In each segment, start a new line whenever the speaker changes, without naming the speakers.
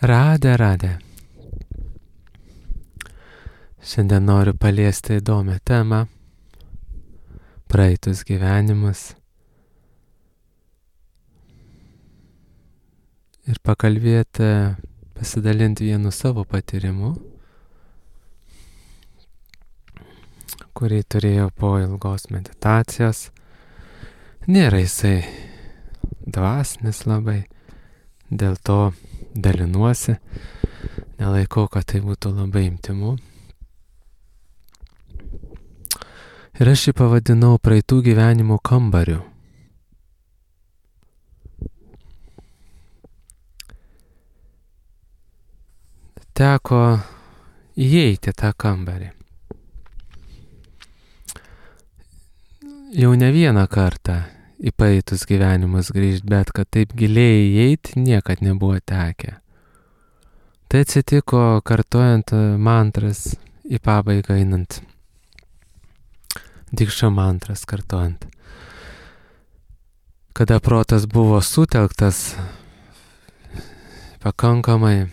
Radė. Šiandien noriu paliesti įdomią temą - praeitus gyvenimus. Ir pakalbėti, pasidalinti vienu savo patyrimu, kurį turėjau po ilgos meditacijos. Nėra jisai dvasinis labai, dėl to dalinuosi, nelaikau, kad tai būtų labai intymu. Ir aš jį pavadinau praeitų gyvenimų kambariu. Teko įeiti tą kambarį. Jau ne vieną kartą į praeitus gyvenimus grįžti, bet kad taip giliai įeiti niekad nebuvo tekę. Tai atsitiko kartojant mantras į pabaigą einant. Dikša mantras kartojant. Kada protas buvo sutelktas pakankamai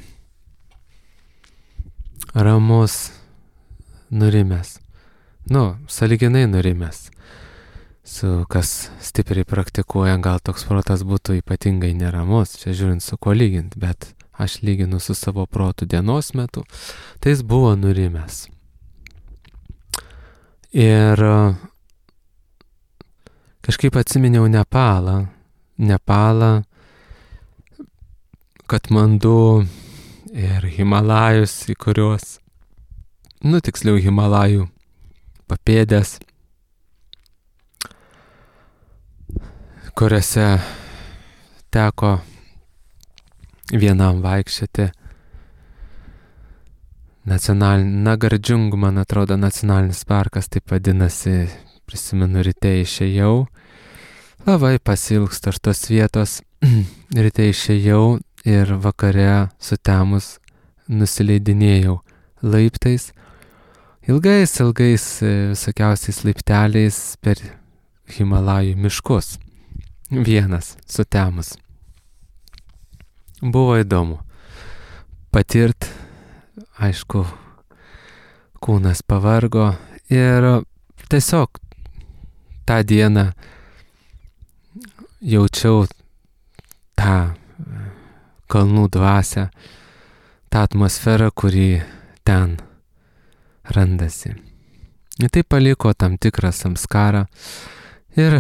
ramus, nurimęs. Sąlyginai nurimęs. Kas stipriai praktikuoja, gal toks protas būtų ypatingai neramus, čia žiūrint su kuo lyginti, bet aš lyginu su savo protu dienos metu, tai jis buvo nurimęs. Ir kažkaip atsiminiau Nepalą, Katmandu ir Himalajus, į kuriuos, tiksliau Himalajų papėdės, kuriuose teko vienam vaikščioti. Nagardžung, man atrodo, nacionalinis parkas, taip vadinasi, prisimenu, ryte išėjau, labai pasilgstu aš tos vietos, ryte išėjau ir vakare sutemus nusileidinėjau laiptais, ilgais visokiausiais laipteliais per Himalajų miškus, vienas sutemus. Buvo įdomu patirt, aišku, kūnas pavargo ir tiesiog tą dieną jaučiau tą kalnų dvasią, tą atmosferą, kuri ten randasi. Ir tai paliko tam tikrą samskarą ir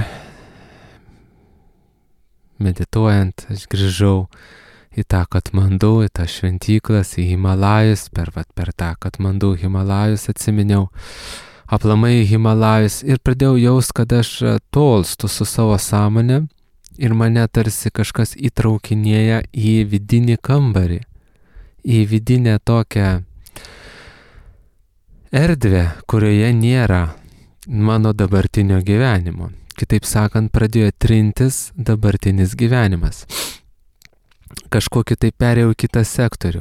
medituojant aš grįžau į tą Katmandu, į tą šventyklas, į Himalajus, per tą Katmandu Himalajus atsiminiau, aplamai Himalajus ir pradėjau jaust, kad aš tolstu su savo sąmonė ir mane tarsi kažkas įtraukinėja į vidinį kambarį, į vidinę tokią erdvę, kurioje nėra mano dabartinio gyvenimo. Kitaip sakant, pradėjo trintis dabartinis gyvenimas. Kažkokį tai perėjau į kitą sektorių,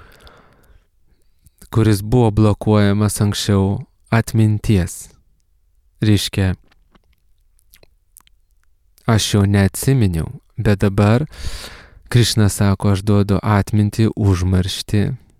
kuris buvo blokuojamas anksčiau atminties. Reiškia, aš jo neatsiminiau, bet dabar Krišna sako, aš duodu atmintį, užmarštį.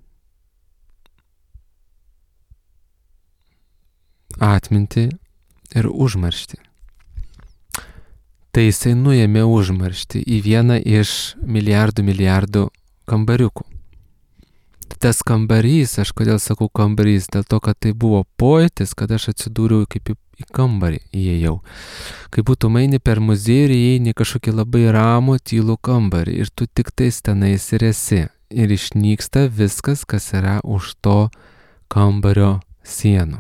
Atmintį ir užmarštį. Tai jisai nuėmė užmarštį į vieną iš milijardų kambariukų. Tas kambarys, aš kodėl sakau kambarys, dėl to, kad tai buvo pojūtis, kad aš atsidūriau kaip į kambarį įėjau. Kai būtų eini per muziejų ir įeini kažkokį labai ramų, tylų kambarį ir tu tik tais tenais ir esi. Ir išnyksta viskas, kas yra už to kambario sienų.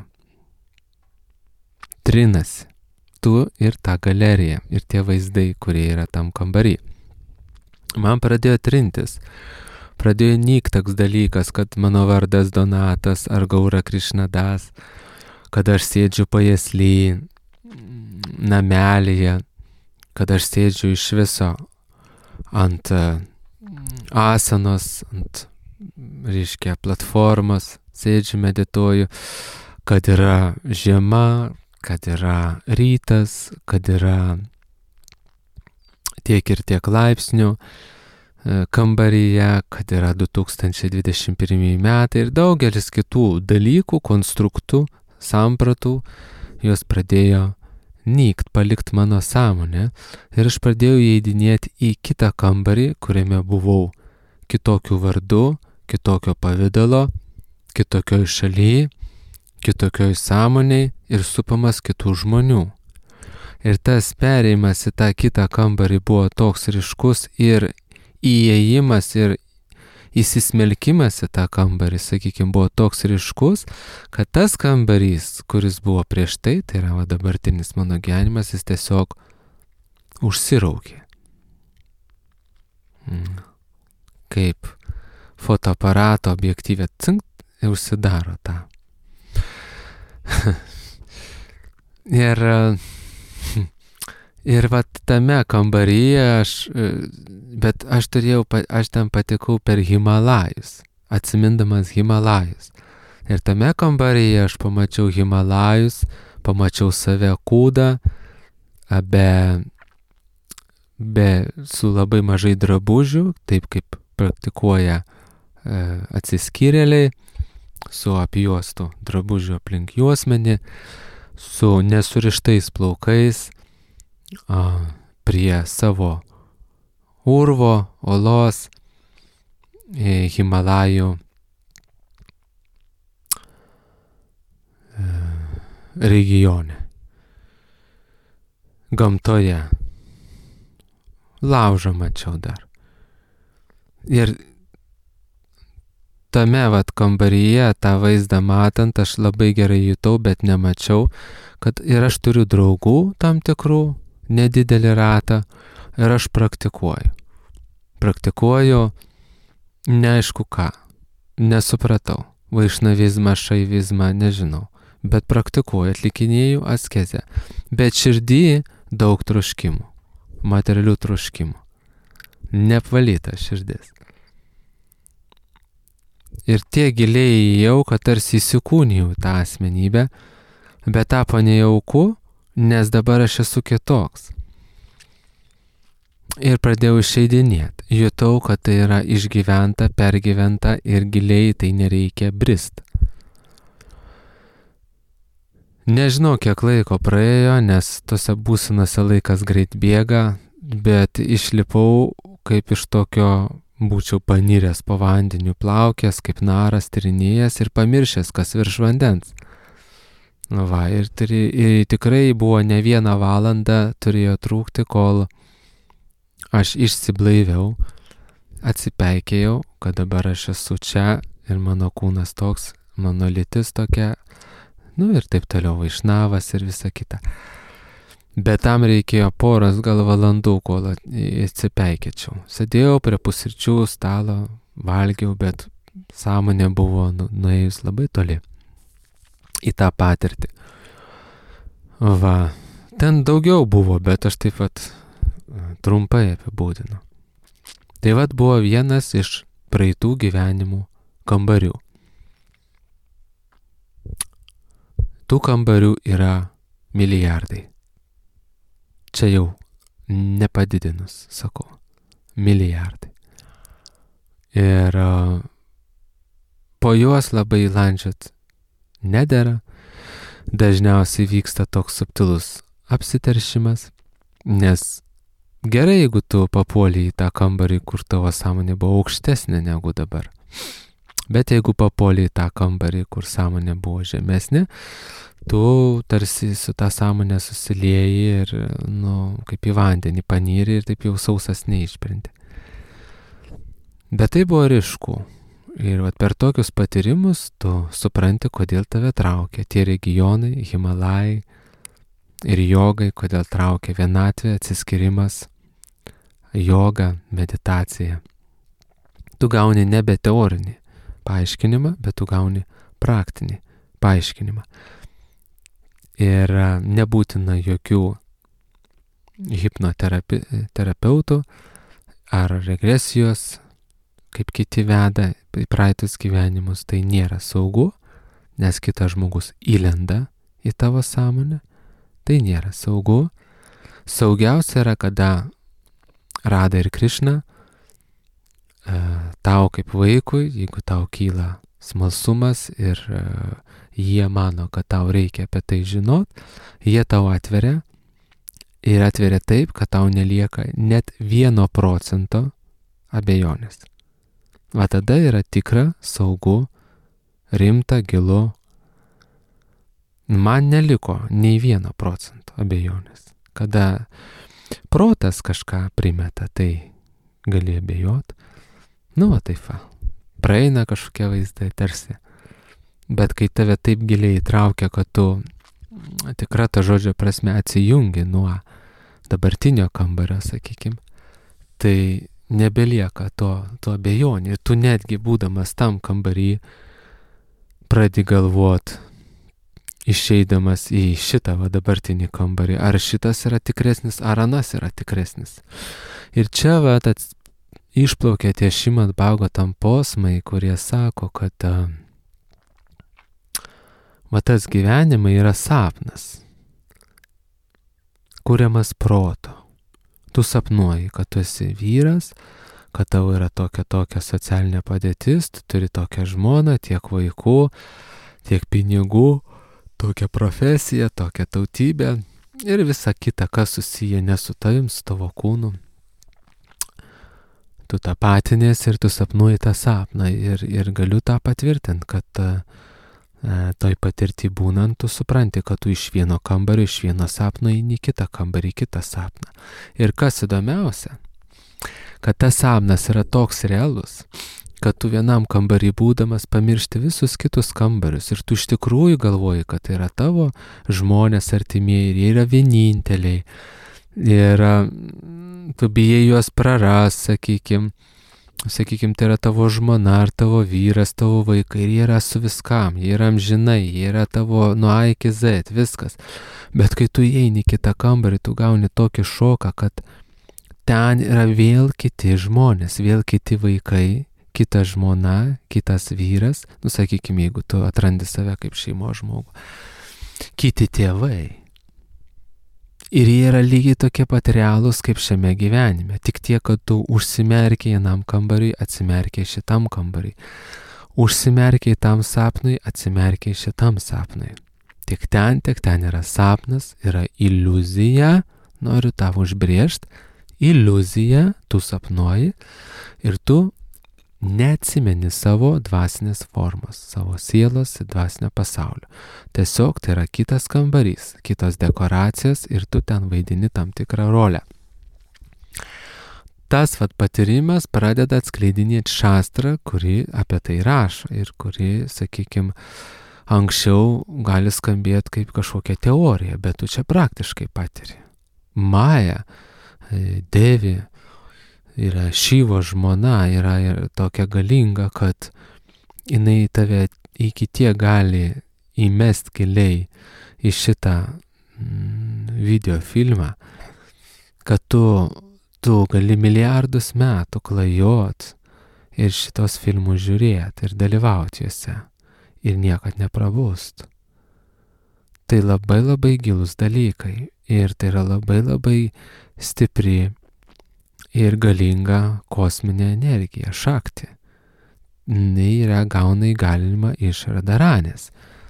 Trinasi. Tu ir ta galerija, ir tie vaizdai, kurie yra tam kambarį. Man pradėjo trintis. Pradėjo nykt toks dalykas, kad mano vardas Donatas ar Gaura Krišnadas, kad aš sėdžiu pajėsly, namelyje, kad aš sėdžiu iš viso ant asanos, ant, platformos, sėdžiu, medituoju, kad yra žiema, kad yra rytas, kad yra tiek ir tiek laipsnių, kambaryje, kad yra 2021 metai ir daugelis kitų dalykų, konstruktų, sampratų, jos pradėjo nykt, palikt mano sąmonę ir aš pradėjau įeidinėti į kitą kambarį, kuriame buvau kitokiu vardu, kitokio pavydalo, kitokioj šalyje, kitokioj sąmoniai ir supamas kitų žmonių. Ir tas perėjimas į tą kitą kambarį buvo toks ryškus ir įėjimas ir įsismelkimas į tą kambarį, sakykime, buvo toks ryškus, kad tas kambarys, kuris buvo prieš tai yra dabartinis mano gyvenimas, jis tiesiog užsiraukė. Kaip fotoaparato objektyvė cinkt ir užsidaro tą. Ir vat tame kambaryje bet aš ten patekau per Himalajus, atsimindamas Himalajus. Ir tame kambaryje aš pamačiau Himalajus, pamačiau save kūdą, su labai mažai drabužių, taip kaip praktikuoja atsiskyrėliai, su apjuostu drabužiu aplink juosmenį, su nesurištais plaukais, prie savo urvo, olos, Himalajų regione, gamtoje. Laužą mačiau dar. Ir tame kambaryje, tą vaizdą matant, aš labai gerai jutau, bet nemačiau, kad ir aš turiu draugų tam tikrų, nedidelį ratą, ir aš praktikuoju. Praktikuoju neaišku ką, nesupratau, vaišnavizmą, šaivizmą, nežinau, bet praktikuoju, atlikinėju askezę, bet širdį daug troškimų, materialių troškimų, neapvalyta širdis. Ir tiek giliai įėjau, kad tarsi įsikūnijau tą asmenybę, bet tapo nejauku, nes dabar aš esu kitoks. Ir pradėjau išeidinėti. Jutau, kad tai yra išgyventa, pergyventa ir giliai tai nereikia brist. Nežinau, kiek laiko praėjo, nes tose būsenose laikas greit bėga, bet išlipau kaip iš tokio, būčiau paniręs po vandeniu, plaukęs kaip naras, tyrinėjęs ir pamiršęs, kas virš vandens. Ir tikrai buvo ne 1 valandą, turėjo trūkti, kol aš išsiblaiviau, atsipeikėjau, kad dabar aš esu čia ir mano kūnas toks, mano lytis tokia, ir taip toliau, vaišnavas ir visa kita. Bet tam reikėjo poros gal valandų, kol atsipeikėčiau. Sėdėjau prie pusryčių stalo, valgiau, bet sąmonė buvo nuėjus labai toli į tą patirtį. Ten daugiau buvo, bet aš taip pat trumpai apibūdinu. Tai buvo vienas iš praeitų gyvenimų kambarių. Tų kambarių yra milijardai. Čia jau nepadidinus, sakau, milijardai. Ir po juos labai landžiot nedera, dažniausiai vyksta toks subtilus apsiteršimas, nes gerai, jeigu tu papuoli į tą kambarį, kur tavo sąmonė buvo aukštesnė negu dabar. Bet jeigu papuoli į tą kambarį, kur sąmonė buvo žemesnė, tu tarsi su tą sąmonę susilieji ir, kaip į vandenį panyri ir taip jau sausas neišprinti. Bet tai buvo ryšku. Ir per tokius patyrimus tu supranti, kodėl tave traukia tie regionai, Himalajai ir jogai, kodėl traukia vienatvė, atsiskyrimas, joga, meditacija. Tu gauni nebe teorinį paaiškinimą, bet tu gauni praktinį paaiškinimą. Ir nebūtina jokių hipnoterapeutų ar regresijos, kaip kiti veda į praeitus gyvenimus, tai nėra saugu, nes kitas žmogus įlenda į tavo sąmonę, tai nėra saugu. Saugiausia yra, kada Rada ir Krišna tau kaip vaikui, jeigu tau kyla smalsumas ir jie mano, kad tau reikia apie tai žinot, jie tau atveria ir atveria taip, kad tau nelieka net 1% abejonės. Va tada yra tikra, saugu, rimta, gilu. Man neliko nei 1% abejonės. Kada protas kažką primeta, tai gali abejot. Nu, va taip va. Praeina kažkokie vaizdai tarsi. Bet kai tave taip giliai įtraukia, kad tu tikra ta žodžio prasme atsijungi nuo dabartinio kambario, sakykim, tai nebelieka to abejonių. Ir tu netgi būdamas tam kambarį pradedi galvot, išeidamas į šitą va dabartinį kambarį, ar šitas yra tikresnis, ar anas yra tikresnis. Ir čia va išplaukia tie Šrimad Bhagavatam posmai, kurie sako, kad va tas gyvenimai yra sapnas, kuriamas proto. Tu sapnuoji, kad tu esi vyras, kad tau yra tokia socialinė padėtis, tu turi tokią žmoną, tiek vaikų, tiek pinigų, tokią profesiją, tokią tautybę ir visa kita, kas susiję ne su tavim, su tavo kūnu. Tu tapatinės ir tu sapnuoji tą sapną ir galiu tą patvirtinti, kad toj patirtį būnant tu supranti, kad tu iš vieno kambario, iš vieno sapno eini kitą kambarį, kitą sapną. Ir kas įdomiausia, kad tas sapnas yra toks realus, kad tu vienam kambarį būdamas pamiršti visus kitus kambarius ir tu iš tikrųjų galvoji, kad tai yra tavo žmonės artimieji ir jie yra vieninteliai. Ir tu bijai juos praras, sakykim, tai yra tavo žmona ar tavo vyras, tavo vaikai ir jie yra su viskam, jie yra amžinai, jie yra tavo nuo A iki Z, viskas. Bet kai tu įeini į kitą kambarį, tu gauni tokį šoką, kad ten yra vėl kiti žmonės, vėl kiti vaikai, kita žmona, kitas vyras, nu sakykim, jeigu tu atrandi save kaip šeimos žmogų, kiti tėvai. Ir jie yra lygiai tokie pat realūs kaip šiame gyvenime, tik tiek, kad tu užsimerkiai vienam kambariui, atsimerkiai šitam kambariui. Užsimerkiai tam sapnui, atsimerkiai šitam sapnui. Tik ten yra sapnas, yra iliuzija, noriu tavo užbrėžti, iliuzija, tu sapnuoji ir tu neatsimeni savo dvasinės formos, savo sielos ir dvasinio pasaulio. Tiesiog tai yra kitas kambarys, kitos dekoracijas ir tu ten vaidini tam tikrą rolę. Tas patyrimas pradeda atskleidinėti šastrą, kuri apie tai rašo ir kuri, sakykim, anksčiau gali skambėti kaip kažkokia teorija, bet tu čia praktiškai patiri. Maja, Devi, yra Šivo žmona, yra tokia galinga, kad jinai tave iki tiek gali įmest giliai į šitą video filmą, kad tu gali milijardus metų klajot ir šitos filmus žiūrėti ir dalyvauti juose ir niekad neprabust. Tai labai labai gilus dalykai ir tai yra labai labai stipri ir galinga kosminė energija, šakti. Jis gauna įgalinimą iš Radaranės.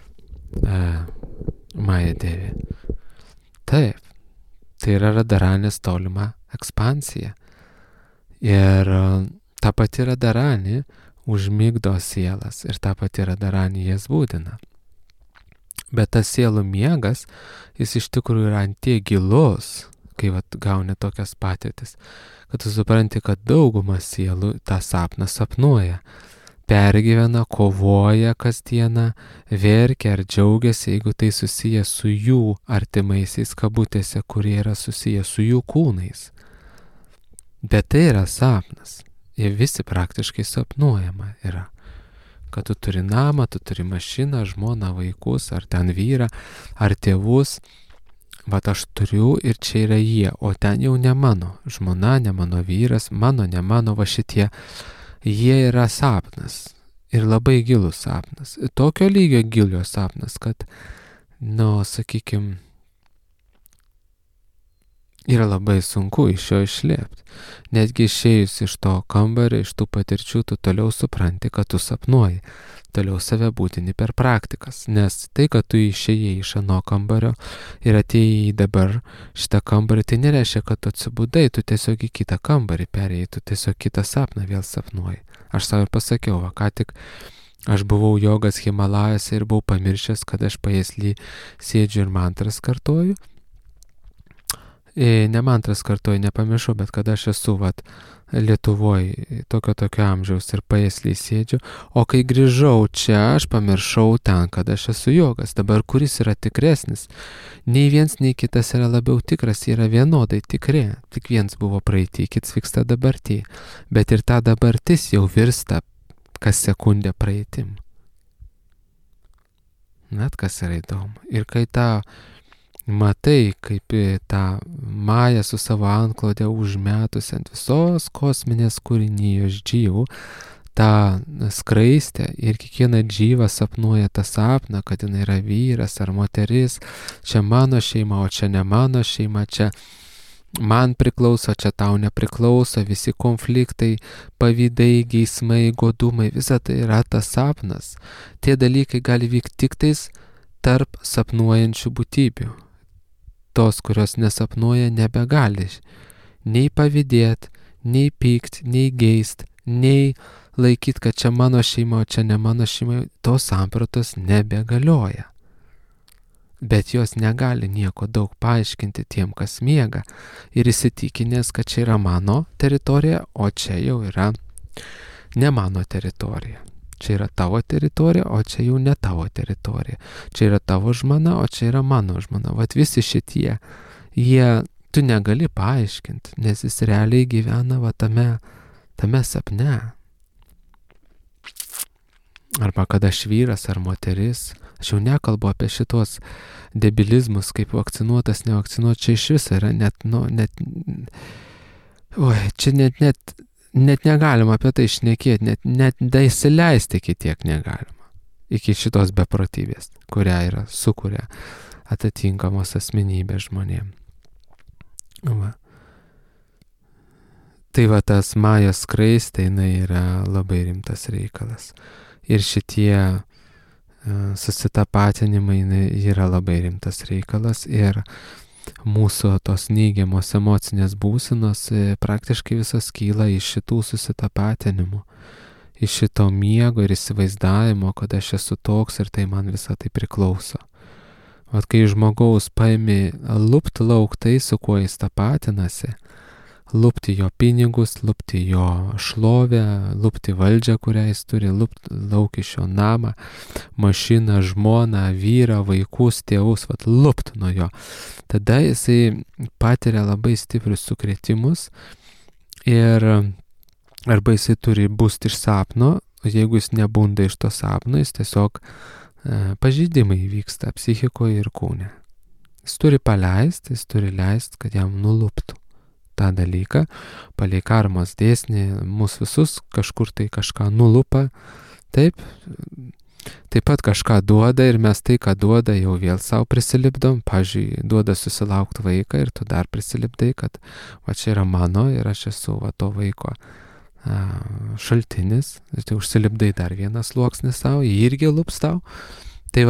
Maja Devi. Taip, tai yra Radaranės tolima ekspansija. Ir ta pati Radaranė užmigdo sielas ir ta pati Radaranė jas būdina. Bet tas sielų miegas, jis iš tikrųjų yra ant tiek gilus, kai gauni tokias patirtis, kad tu supranti, kad dauguma sielų tą sapną sapnuoja, pergyvena, kovoja kasdieną, verkia ar džiaugiasi, jeigu tai susiję su jų artimaisiais kabutėse, kurie yra susiję su jų kūnais. Bet tai yra sapnas. Jie visi praktiškai sapnuojama yra. Kad tu turi namą, tu turi mašiną, žmoną, vaikus, ar ten vyrą, ar tėvus. Vat aš turiu ir čia yra jie, o ten jau ne mano žmona, ne mano vyras, mano, ne mano, va šitie. Jie yra sapnas ir labai gilus sapnas. Tokio lygio gilio sapnas, kad, sakykim, yra labai sunku iš jo išlėpti. Netgi išėjus iš to kambario, iš tų patirčių, tu toliau supranti, kad tu sapnuoji. Toliau save būtini per praktikas. Nes tai, kad tu išėjai iš ano kambario ir atėjai dabar šitą kambarį, tai nereiškia, kad tu atsibudai, tu tiesiog į kitą kambarį perėjai, tu tiesiog kitą sapną vėl sapnuoji. Aš savo pasakiau, ką tik aš buvau jogas Himalajose ir buvau pamiršęs, kad aš pajėsly sėdžiu ir mantras kartoju. Ne mantras kartoju, nepamiršau, bet kad aš esu Lietuvoje tokio amžiaus ir pajėsly sėdžiu, o kai grįžau čia, aš pamiršau ten, kad aš esu jogas. Dabar kuris yra tikresnis? Nei viens, nei kitas yra labiau tikras, yra vienodai tikri. Tik viens buvo praeitį, kitas vyksta dabartį. Bet ir ta dabartis jau virsta kas sekundę praeitim. Net kas yra įdomu. Ir kai tą matai, kaip tą Mają su savo antklode užmetus ant visos kosminės kūrinijos džyvų, tą skraistę ir kiekvieną džyvą sapnuoja tą sapną, kad jinai yra vyras ar moteris, čia mano šeima, o čia ne mano šeima, čia man priklauso, čia tau nepriklauso, visi konfliktai, pavydai, geismai, godumai, visa tai yra tas sapnas. Tie dalykai gali vykti tik tais tarp sapnuojančių būtybių. Tos, kurios nesapnuoja, nebegali nei pavydėti, nei pykti, nei geist, nei laikyti, kad čia mano šeima, o čia ne mano šeima, tos sampratos nebegalioja. Bet jos negali nieko daug paaiškinti tiem, kas miega ir įsitikinęs, kad čia yra mano teritorija, o čia jau yra ne mano teritorija. Čia yra tavo teritorija, o čia jau ne tavo teritorija. Čia yra tavo žmona, o čia yra mano žmona. Vat visi šitie, tu negali paaiškinti, nes jis realiai gyvena tame sapne. Arba kad aš vyras ar moteris. Aš jau nekalbu apie šitos debilizmus, kaip vakcinuotas, nevakcinuotas. Čia iš viso yra net negalima apie tai šnekėti, net daįsileisti iki tiek negalima. Iki šitos beprotybės, kurią sukuria atitinkamos asmenybės žmonėm. Tai tas Majos skraistė, jinai yra labai rimtas reikalas. Ir šitie susitapatinimai yra labai rimtas reikalas ir mūsų tos neigiamos emocinės būsenos praktiškai visas kyla iš šitų susitapatinimų, iš šito miego ir įsivaizdavimo, kad aš esu toks ir tai man visą tai priklauso. Vat kai žmogaus paimi lupti lauk tai, su kuo jis tapatinasi, lupti jo pinigus, lupti jo šlovę, lupti valdžią, kurią jis turi, lupti lauk iš jo namą, mašiną, žmoną, vyrą, vaikus, tėvus, lupti nuo jo. Tada jisai patiria labai stiprius sukrėtimus ir arba jisai turi būsti iš sapno, jeigu jis nebunda iš to sapno, jis tiesiog pažeidimai vyksta psichikoje ir kūne. Jis turi paleisti, jis turi leisti, kad jam nuluptų tą dalyką, palei karmos dėsnį, mus visus kažkur tai kažką nulupa, taip pat kažką duoda ir mes tai, ką duoda, jau vėl savo prisilipdom. Pavyzdžiui, duoda susilaukti vaiką ir tu dar prisilipdai, kad čia yra mano ir aš esu to vaiko šaltinis, tai užsilipdai dar vieną sluoksnį savo, jį irgi lups tau. Tai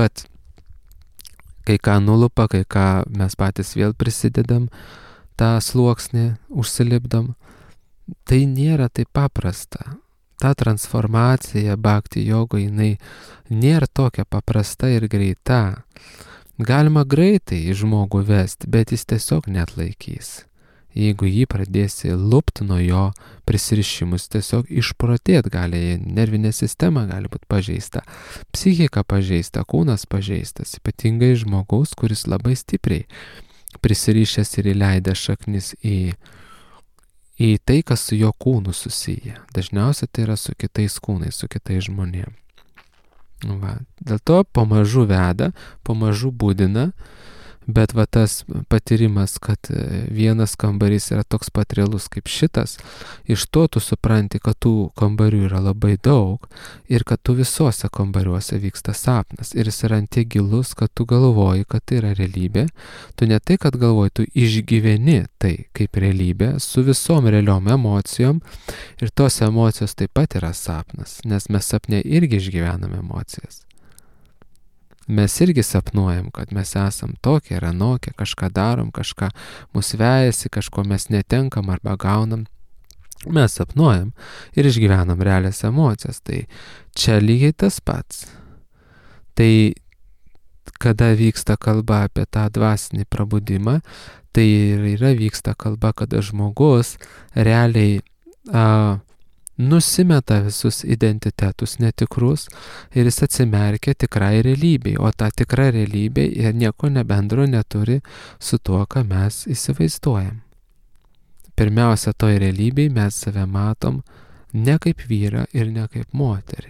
kai ką nulupa, kai ką mes patys vėl prisidedam, tą sluoksnį užsilipdom, tai nėra taip paprasta. Ta transformacija bhakti jogo, jinai nėra tokia paprasta ir greita. Galima greitai į žmogų vesti, bet jis tiesiog neatlaikys. Jeigu jį pradėsi lupti nuo jo prisirišimus, tiesiog išprotėt gali, nervinė sistema gali būti pažeista, psichika pažeista, kūnas pažeistas, ypatingai žmogaus, kuris labai stipriai prisirišęs ir įleidęs šaknis į tai, kas su jo kūnu susiję. Dažniausiai tai yra su kitais kūnais, su kitais žmonėmis. Dėl to pamažu veda, pamažu būdina, Bet va tas patyrimas, kad vienas kambarys yra toks pat realus kaip šitas, iš to tu supranti, kad tų kambarių yra labai daug ir kad tu visose kambariuose vyksta sapnas. Ir jis yra tiek gilus, kad tu galvoji, kad tai yra realybė. Tu ne tai, kad galvoji, tu išgyveni tai kaip realybė su visom realiom emocijom ir tos emocijos taip pat yra sapnas, nes mes sapne irgi išgyvenam emocijas. Mes irgi sapnuojam, kad mes esam tokie ir anokie, kažką darom, kažką mus vejasi, kažko mes netenkam arba gaunam. Mes sapnuojam ir išgyvenam realias emocijas. Tai čia lygiai tas pats. Tai kada vyksta kalba apie tą dvasinį prabudimą, tai yra vyksta kalba, kada žmogus realiai nusimeta visus identitetus netikrus ir jis atsimerkia tikrai realybei, o ta tikra realybė nieko nebendro neturi su tuo, ką mes įsivaizduojam. Pirmiausia, toj realybei mes save matom ne kaip vyrą ir ne kaip moterį.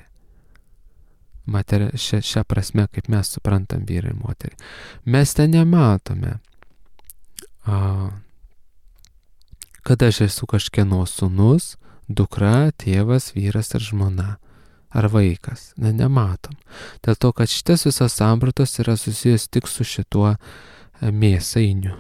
Šią prasme, kaip mes suprantam vyrą ir moterį. Mes ten nematome, kad aš esu kažkieno sūnus, dukra, tėvas, vyras ar žmona, ar vaikas. Nematom. Dėl to, kad šitas visas sampratos yra susijęs tik su šituo mėsainiu.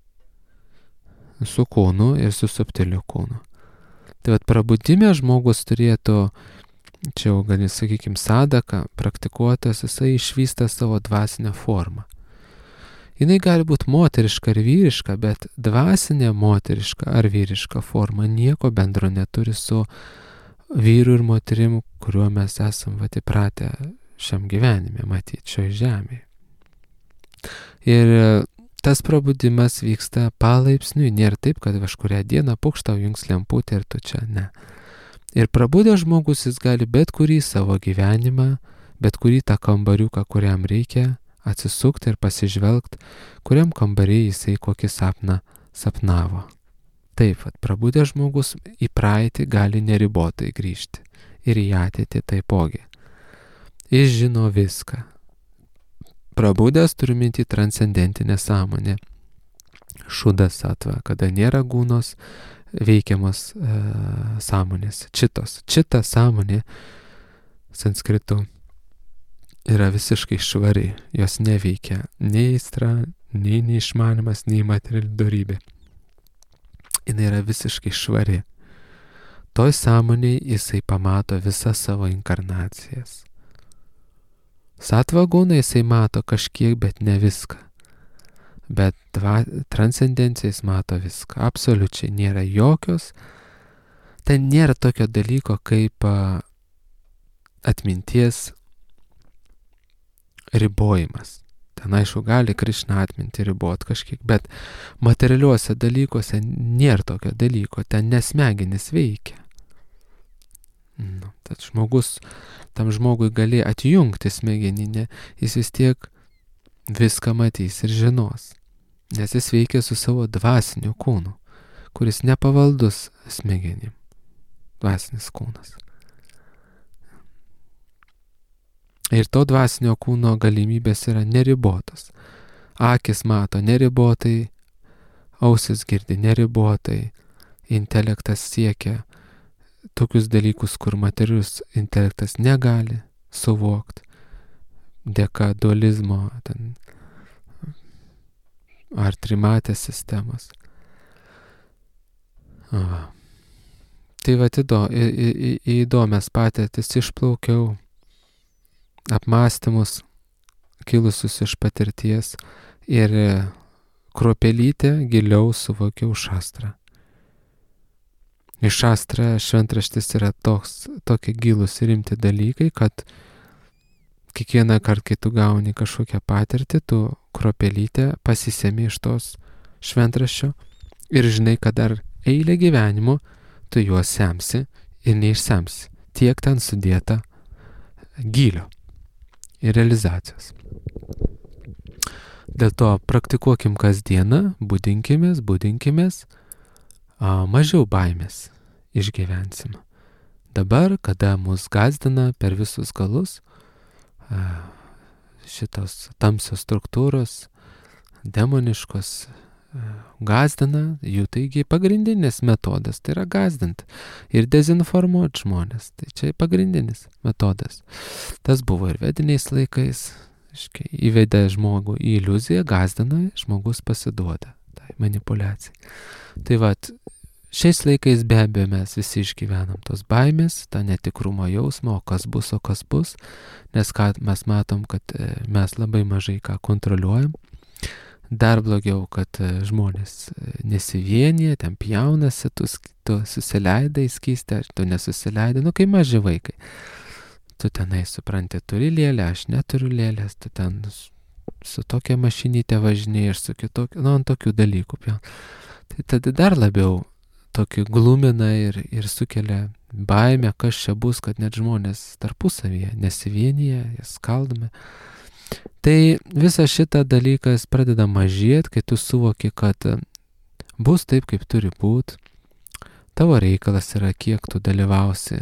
Su kūnu ir su subtiliu kūnu. Tai vat prabudime žmogus turėtų, čia jau gali, sakykime, sadaka, praktikuotas, jisai išvysta savo dvasinę formą. Jinai gali būti moteriška ar vyriška, bet dvasinė moteriška ar vyriška forma nieko bendro neturi su vyru ir moterim, kuriuo mes esam įpratę šiam gyvenime matyti šioje žemėje. Ir tas prabudimas vyksta palaipsniui, nėra taip, kad kažkurią dieną pukštau jungs lemputė ir tu čia, ne. Ir prabudęs žmogus jis gali bet kurį savo gyvenimą, bet kurį tą kambariuką, kuriam reikia, atsisukti ir pasižvelgti, kuriam kambarį jisai kokį sapną sapnavo. Taip, prabudęs žmogus į praeitį gali neribotai grįžti ir į ateitį taipogi. Jis žino viską. Prabudęs turiu minti transcendentinę sąmonę. Šudas atva, kada nėra gūnos veikiamos sąmonės. Čita sąmonė sanskritu yra visiškai švari, jos neveikia nei aistra, nei neišmanimas, nei materiali dorybė. Jis yra visiškai švari. Toj sąmonėj jisai pamato visas savo inkarnacijas. Satvagūną jisai mato kažkiek, bet ne viską. Bet transcendencija jis mato viską. Absoliučiai nėra jokios. Ten nėra tokio dalyko kaip atminties ribojimas. Ten aišku gali Krišna atmintį ribot kažkiek, bet materialiuose dalykuose nėra tokio dalyko, ten nesmegenis veikia. Tad tam žmogui gali atjungti smegeninę, jis vis tiek viską matys ir žinos, nes jis veikia su savo dvasiniu kūnu, kuris nepavaldus smegenim. Dvasinis kūnas. Ir to dvasinio kūno galimybės yra neribotos. Akis mato neribotai, ausis girdi neribotai, intelektas siekia tokius dalykus, kur materialus intelektas negali suvokti dėka dualizmo ar trimatės sistemos. Tai įdomias patirtis išplaukiau, apmąstymus kilusius iš patirties ir kruopelytę giliau suvokiau šastrą. Iš šastra šventraštis yra tokie gilūs ir rimti dalykai, kad kiekvieną kartą, kai tu gauni kažkokią patirtį, tu kruopelytę pasisemi iš tos šventraščio ir žinai, kad dar eilę gyvenimų tu juos semsi ir neišsemsi. Tiek ten sudėta gylio ir realizacijos. Dėl to praktikuokim kasdieną, būdinkimės, mažiau baimės išgyvensim. Dabar, kada mus gazdina per visus galus šitos tamsios struktūros, demoniškos, gazdina, jų taigi pagrindinis metodas tai yra gazdinti ir dezinformuoti žmonės. Tai čia pagrindinis metodas. Tas buvo ir vediniais laikais. Įvedė žmogų į iliuziją, gazdina, žmogus pasiduoda tai manipuliacijai. Tai vat, šiais laikais be abejo mes visi išgyvenam tos baimės, tą netikrumo jausmą, o kas bus, nes ką mes matom, kad mes labai mažai ką kontroliuojam. Dar blogiau, kad žmonės nesivienyje, ten pjaunasi, tu susileidai skystę, tu nesusileidai, kai maži vaikai. Tu tenai supranti, turi lėlę, aš neturiu lėlės, tu ten su tokia mašinytė važinėjai ir su kitokia, ant tokių dalykų. Tai tada dar labiau tokį glumina ir sukelia baimę, kas čia bus, kad net žmonės tarpusavyje nesivienyje, jas skaldome. Tai visas šitą dalykas pradeda mažėti, kai tu suvoki, kad bus taip, kaip turi būti. Tavo reikalas yra, kiek tu dalyvausi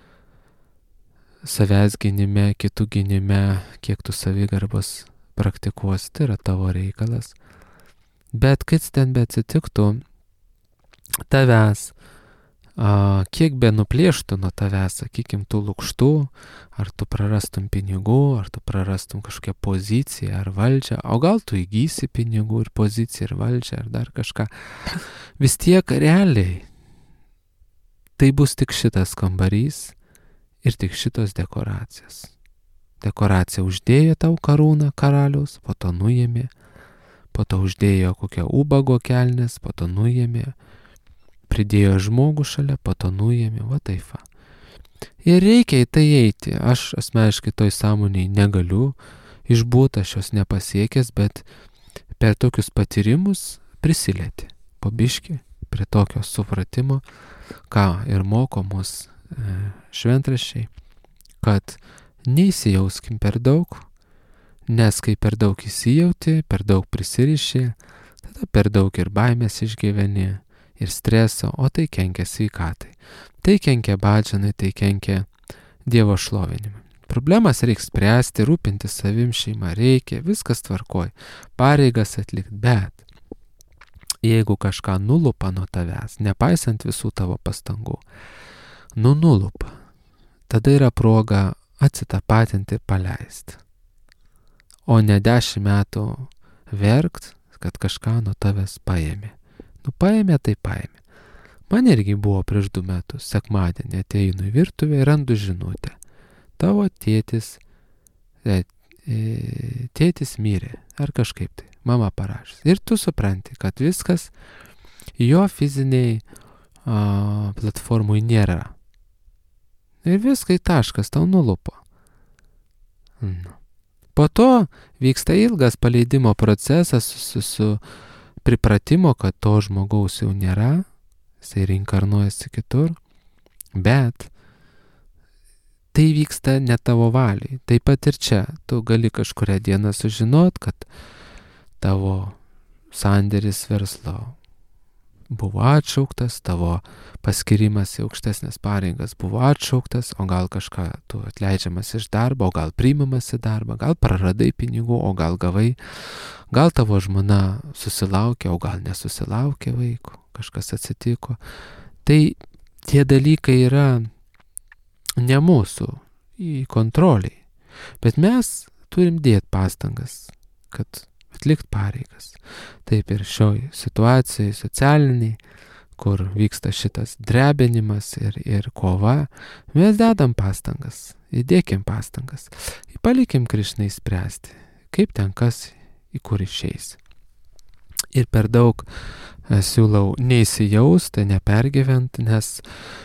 savęs gynime, kitų gynime, kiek tu savigarbos praktikuosi, tai yra tavo reikalas. Bet kas ten beatsitiktų, tavęs, kiek be nuplėštų nuo tavęs, sakykim, tų lukštų, ar tu prarastum pinigų, ar tu prarastum kažkokią poziciją ar valdžią, o gal tu įgysi pinigų ir poziciją ir valdžią ar dar kažką, vis tiek realiai tai bus tik šitas kambarys ir tik šitos dekoracijos. Dekoracija uždėjo tau karūną karaliaus, po to nuėmė, po to uždėjo kokią ubago kelnes, po to nuėmė, pridėjo žmogų šalia, po to nuėmė, va taip va. Ir reikia į tai eiti. Aš asmeniškai toj sąmonėj negaliu išbūti, aš jos nepasiekęs, bet per tokius patyrimus prisilieti po biškį prie tokio supratimo, ką ir moko mus šventraščiai, kad neįsijauskim per daug, nes kai per daug įsijauti, per daug prisiriši, tada per daug ir baimės išgyveni, ir streso, o tai kenkia sveikatai. Tai kenkia badžanai, tai kenkia Dievo šlovinimui. Problemas reikia spręsti, rūpinti savim, šeima reikia, viskas tvarkoj, pareigas atlikti, bet jeigu kažką nulupa nuo tavęs, nepaisant visų tavo pastangų, nulupa, tada yra proga atsitapatinti ir paleisti. O ne 10 metų verkt, kad kažką nuo tavęs paėmė. Paėmė, tai paėmė. Man irgi buvo prieš 2 metus, sekmadienį ateinu į virtuvę ir randu žinutę. Tavo tėtis mirė, ar kažkaip tai, mama parašys. Ir tu supranti, kad viskas jo fiziniai platformui nėra. Ir viskai taškas tau nulupo. Po to vyksta ilgas paleidimo procesas su pripratimo, kad to žmogaus jau nėra, jisai reinkarnuojasi kitur, bet tai vyksta ne tavo valiai. Taip pat ir čia, tu gali kažkurią dieną sužinot, kad tavo sandėris verslo buvo atšauktas, tavo paskirimas į aukštesnės pareigas buvo atšauktas, o gal kažką tu atleidžiamas iš darbo, o gal priimamas į darbą, gal praradai pinigų, o gal gavai, gal tavo žmona susilaukė, o gal nesusilaukė vaiko, kažkas atsitiko. Tai tie dalykai yra ne mūsų kontroliai, bet mes turim dėti pastangas, kad atlikti pareigas. Taip ir šioj situacijai socialiniai, kur vyksta šitas drebinimas ir kova, mes dedam pastangas, įdėkim pastangas, palikim Krišnai spręsti, kaip ten kas į kur išeis. Ir per daug siūlau neįsijausti, nepergyventi, nes,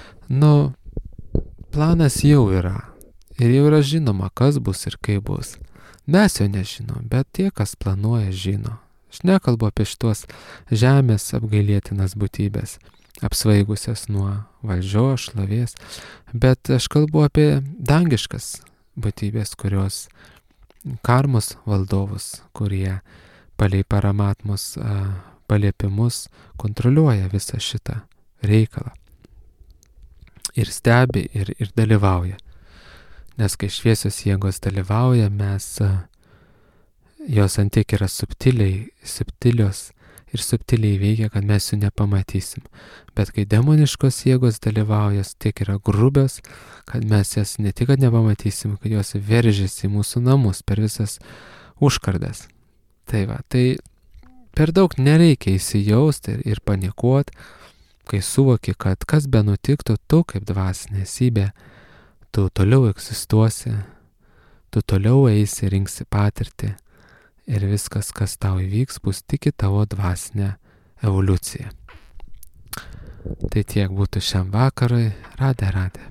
planas jau yra. Ir jau yra žinoma, kas bus ir kaip bus. Mes jo nežinom, bet tie, kas planuoja, žino. Aš nekalbu apie šitos žemės apgailėtinas būtybės, apsvaigusias nuo valdžios, šlovės, bet aš kalbu apie dangiškas būtybės, kurios karmos valdovus, kurie palei paramatmus paliepimus kontroliuoja visą šitą reikalą. Ir stebi, ir dalyvauja. Nes kai šviesios jėgos dalyvauja, mes jos antiek yra subtilios ir subtiliai veikia, kad mes jų nepamatysim. Bet kai demoniškos jėgos dalyvauja, jos tiek yra grubios, kad mes jas ne tik kad nepamatysim, kad jos veržiasi į mūsų namus per visas užkardas. Tai va, tai per daug nereikia įsijausti ir panikuoti, kai suvoki, kad kas be nutiktų, tu kaip dvasinė esybė, tu toliau egzistuosi, tu toliau eisi, rinksi patirtį ir viskas, kas tau įvyks, bus tik į tavo dvasinę evoliuciją. Tai tiek būtų šiam vakarui. Radė.